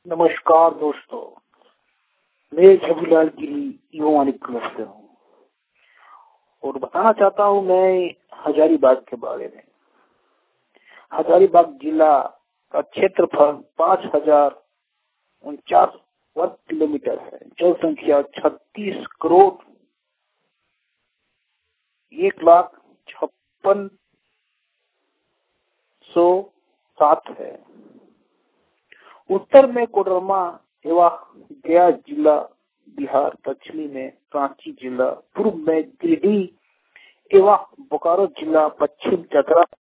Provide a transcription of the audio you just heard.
नमस्कार दोस्तों, मैं झबूलाल गिरी युवानी क्लब से हूँ और बताना चाहता हूँ मैं हजारीबाग के बारे में। हजारीबाग जिला का क्षेत्रफल 5049 वर्ग किलोमीटर है। जनसंख्या 36 करोड़ 1,56,7 है। उत्तर में कोडरमा एवं गया जिला बिहार, पश्चिमी में रांची जिला, पूर्व में गिरिडीह एवं बोकारो जिला, पश्चिम चतरा